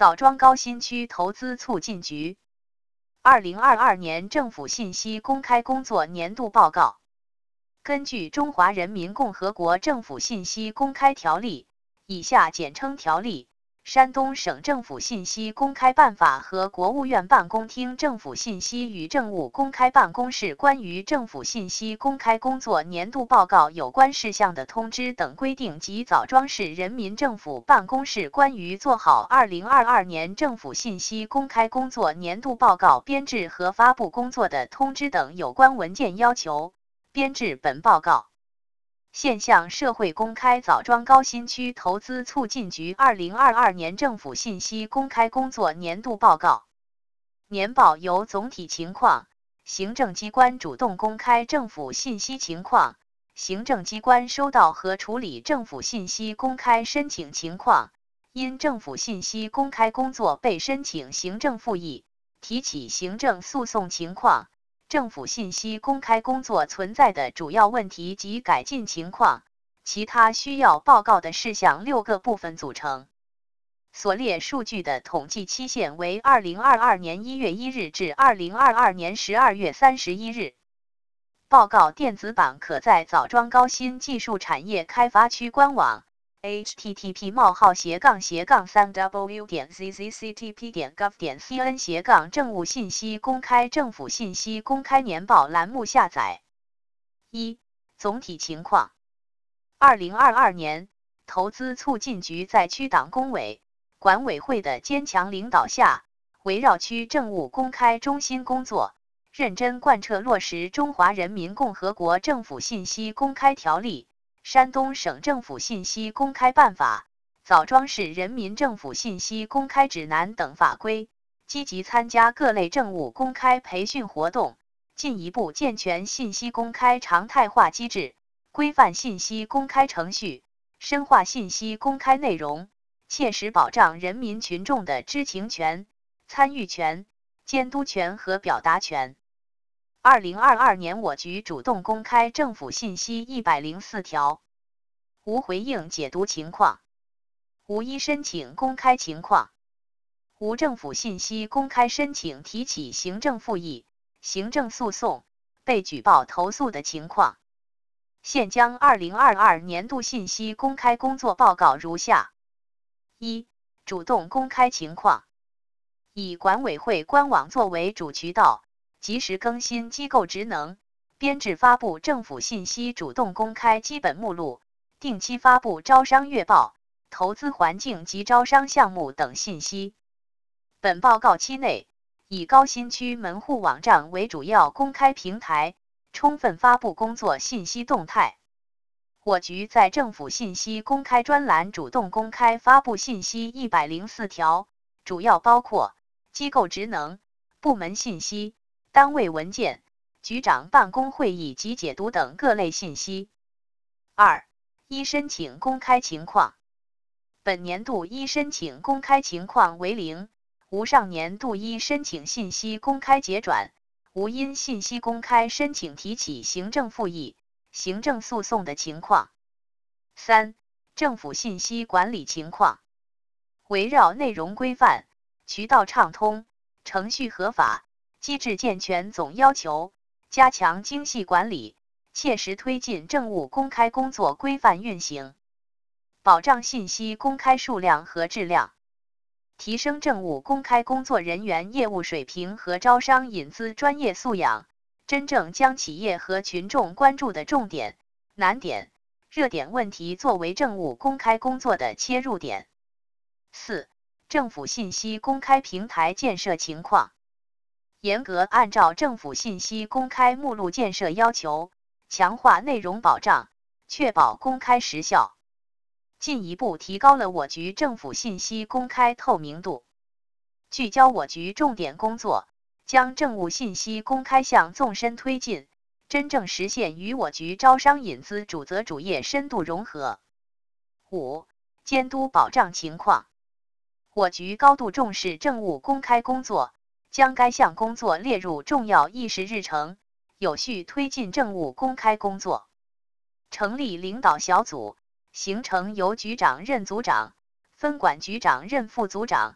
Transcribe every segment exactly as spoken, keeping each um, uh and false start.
枣庄高新区投资促进局二零二二年政府信息公开工作年度报告。根据《中华人民共和国政府信息公开条例》（以下简称条例）、山东省政府信息公开办法和国务院办公厅政府信息与政务公开办公室关于政府信息公开工作年度报告有关事项的通知等规定及枣庄市人民政府办公室关于做好二零二二年政府信息公开工作年度报告编制和发布工作的通知等有关文件要求，编制本报告。现向社会公开枣庄高新区投资促进局二零二二年政府信息公开工作年度报告。年报由总体情况、行政机关主动公开政府信息情况、行政机关收到和处理政府信息公开申请情况、因政府信息公开工作被申请行政复议、提起行政诉讼情况、政府信息公开工作存在的主要问题及改进情况，其他需要报告的事项六个部分组成。所列数据的统计期限为二零二二年一月一日至二零二二年十二月三十一日。报告电子版可在枣庄高新技术产业开发区官网 h t t p 冒号斜杠斜杠三 w 点 z z c t p 点 gov 点 c n 斜杠政务信息公开政府信息公开年报栏目下载。一、总体情况。二零二二年，投资促进局在区党工委、管委会的坚强领导下，围绕区政务公开中心工作，认真贯彻落实《中华人民共和国政府信息公开条例》、山东省政府信息公开办法、枣庄市人民政府信息公开指南等法规，积极参加各类政务公开培训活动，进一步健全信息公开常态化机制，规范信息公开程序，深化信息公开内容，切实保障人民群众的知情权、参与权、监督权和表达权。二零二二年我局主动公开政府信息一百零四条，无回应解读情况，无一申请公开情况，无政府信息公开申请提起行政复议、行政诉讼、被举报投诉的情况。现将二零二二年度信息公开工作报告如下：一、主动公开情况。以管委会官网作为主渠道，及时更新机构职能，编制发布政府信息主动公开基本目录，定期发布招商月报、投资环境及招商项目等信息。本报告期内，以高新区门户网站为主要公开平台，充分发布工作信息动态。我局在政府信息公开专栏主动公开发布信息一百零四条，主要包括机构职能、部门信息、单位文件、局长办公会议及解读等各类信息。二、一申请公开情况。本年度一申请公开情况为零，无上年度一申请信息公开结转，无因信息公开申请提起行政复议、行政诉讼的情况。三、政府信息管理情况。围绕内容规范、渠道畅通、程序合法、机制健全总要求，加强精细管理，切实推进政务公开工作规范运行，保障信息公开数量和质量，提升政务公开工作人员业务水平和招商引资专业素养，真正将企业和群众关注的重点、难点、热点问题作为政务公开工作的切入点。四、政府信息公开平台建设情况。严格按照政府信息公开目录建设要求，强化内容保障，确保公开时效，进一步提高了我局政府信息公开透明度。聚焦我局重点工作，将政务信息公开项纵深推进，真正实现与我局招商引资主责主业深度融合。五、监督保障情况。我局高度重视政务公开工作，将该项工作列入重要议事日程，有序推进政务公开工作。成立领导小组，形成由局长任组长、分管局长任副组长、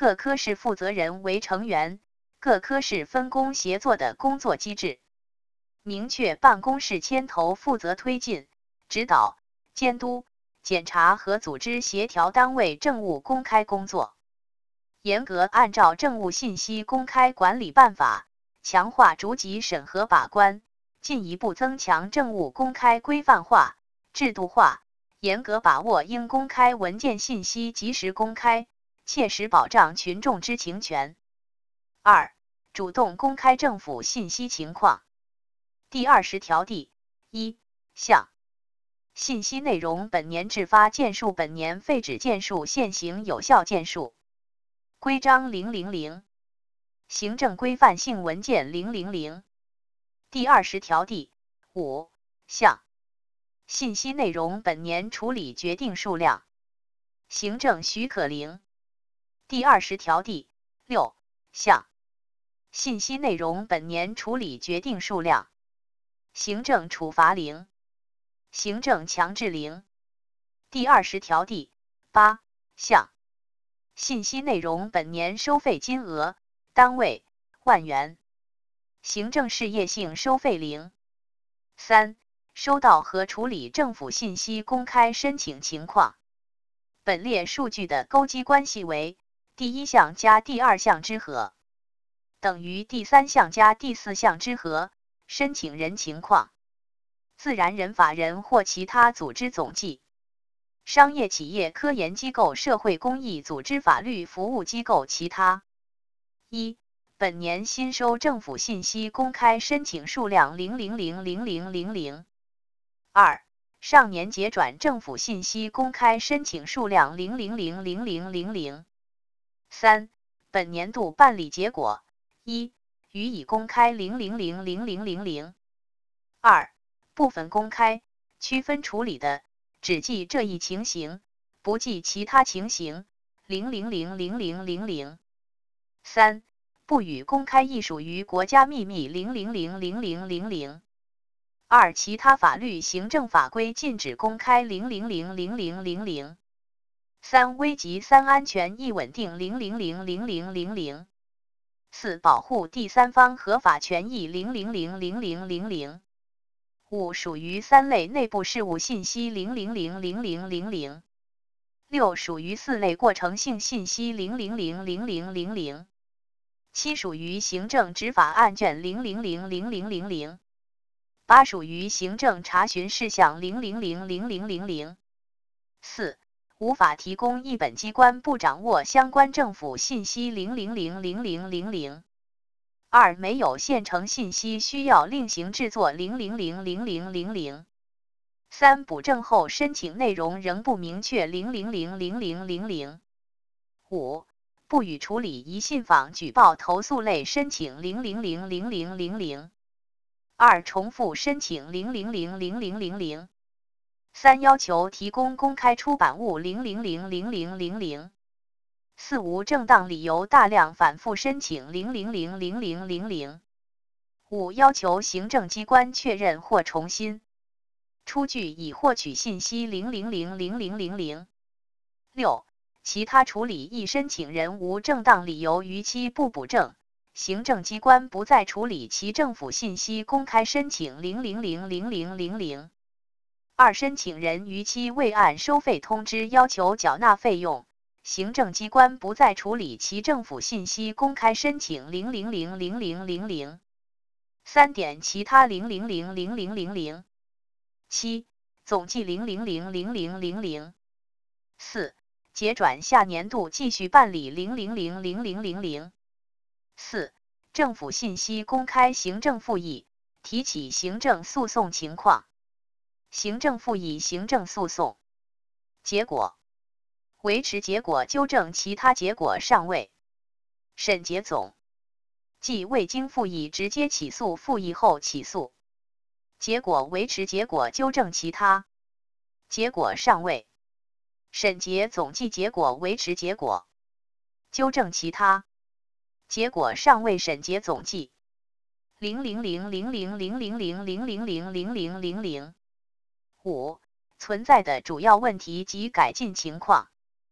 各科室负责人为成员，各科室分工协作的工作机制。明确办公室牵头负责推进、指导、监督、检查和组织协调单位政务公开工作。严格按照政务信息公开管理办法，强化逐级审核把关，进一步增强政务公开规范化、制度化，严格把握应公开文件信息及时公开，切实保障群众知情权。二、主动公开政府信息情况。第二十条第一项，信息内容本年制发件数本年废止件数现行有效件数。规章零零零，行政规范性文件零零零。第二十条第五项，信息内容本年处理决定数量。行政许可零。第二十条第六项，信息内容本年处理决定数量。行政处罚零。行政强制零。第二十条第八项，信息内容本年收费金额单位万元。行政事业性收费零。三、收到和处理政府信息公开申请情况。本列数据的勾稽关系为第一项加第二项之和，等于第三项加第四项之和。申请人情况：自然人、法人或其他组织总计；商业企业、科研机构、社会公益组织、法律服务机构其他。一、本年新收政府信息公开申请数量零零零零零零零。二、上年结转政府信息公开申请数量零零零零零零零。三、本年度办理结果：一、予以公开零零零零零零零。二、部分公开，区分处理的，只记这一情形，不记其他情形，零零零零零零零。三、不予公开，亦属于国家秘密，零零零零零零零。二、其他法律行政法规禁止公开，零零零零零零零。三、危及三安全易稳定，零零零零零零零。四、保护第三方合法权益，零零零零零零零。五、属于三类内部事务信息，零零零零零零零。六、属于四类过程性信息，零零零零零零零。七、属于行政执法案卷，零零零零零零零。八、属于行政查询事项，零零零零零零零。四、无法提供一本机关不掌握相关政府信息，零零零零零零零。二、没有现成信息需要另行制作，零零零零零零零。三、补正后申请内容仍不明确，零零零零零零零。五、不予处理疑信访、举报、投诉类申请，零零零零零零零。二、重复申请，零零零零零零零。三、要求提供公开出版物，零零零零零零零。四、无正当理由大量反复申请，零零零零零零零。五、要求行政机关确认或重新出具已获取信息，零零零零零零零。六、其他处理一申请人无正当理由逾期不补正，行政机关不再处理其政府信息公开申请，零零零零零零零。二、申请人逾期未按收费通知要求缴纳费用，行政机关不再处理其政府信息公开申请，零零零零零零零。三点其他零零零零零零零。七、总计零零零零零零零。四、结转下年度继续办理，零零零零零零零。四、政府信息公开行政复议，提起行政诉讼情况。行政复议行政诉讼结果：维持结果，纠正其他结果尚未审结总，即未经复议直接起诉，复议后起诉结果，维持结果，纠正其他结果尚未审结总，计结果，维持结果，纠正其他结果尚未审结总计，零零零零零零零零零零零零零零零。五、存在的主要问题及改进情况。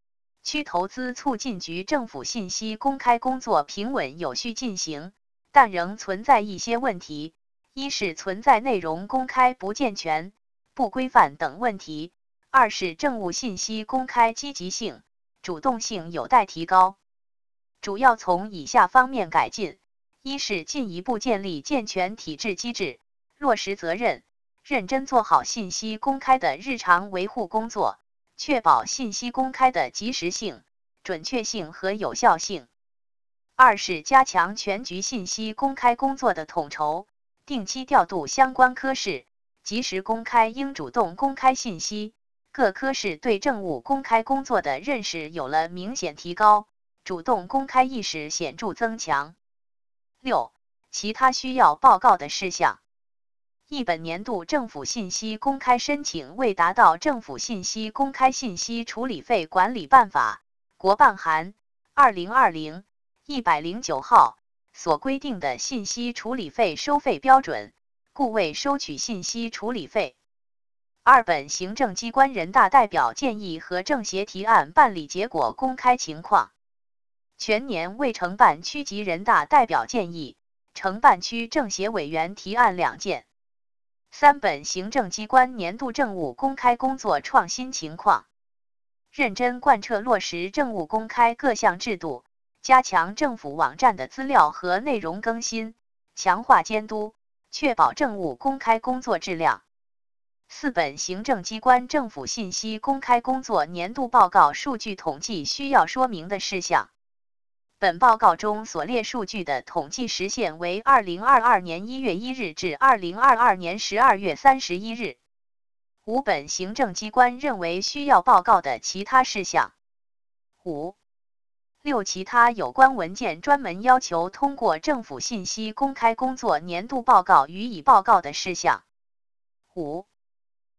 区投资促进局政府信息公开工作平稳有序进行，但仍存在一些问题：一是存在内容公开不健全、不规范等问题；二是政务信息公开积极性、主动性有待提高，主要从以下方面改进：一是进一步建立健全体制机制，落实责任，认真做好信息公开的日常维护工作，确保信息公开的及时性、准确性和有效性；二是加强全局信息公开工作的统筹，定期调度相关科室，及时公开应主动公开信息，各科室对政务公开工作的认识有了明显提高，主动公开意识显著增强。六、其他需要报告的事项。一、本年度政府信息公开申请未达到《政府信息公开信息处理费管理办法》国办函二零二零一百零九号所规定的信息处理费收费标准，故未收取信息处理费。二、本行政机关人大代表建议和政协提案办理结果公开情况。全年未承办区级人大代表建议，承办区政协委员提案两件。三、本行政机关年度政务公开工作创新情况。认真贯彻落实政务公开各项制度，加强政府网站的资料和内容更新，强化监督，确保政务公开工作质量。四、本行政机关政府信息公开工作年度报告数据统计需要说明的事项。本报告中所列数据的统计时限为二零二二年一月一日至二零二二年十二月三十一日。五、本行政机关认为需要报告的其他事项。五、六、其他有关文件专门要求通过政府信息公开工作年度报告予以报告的事项。五、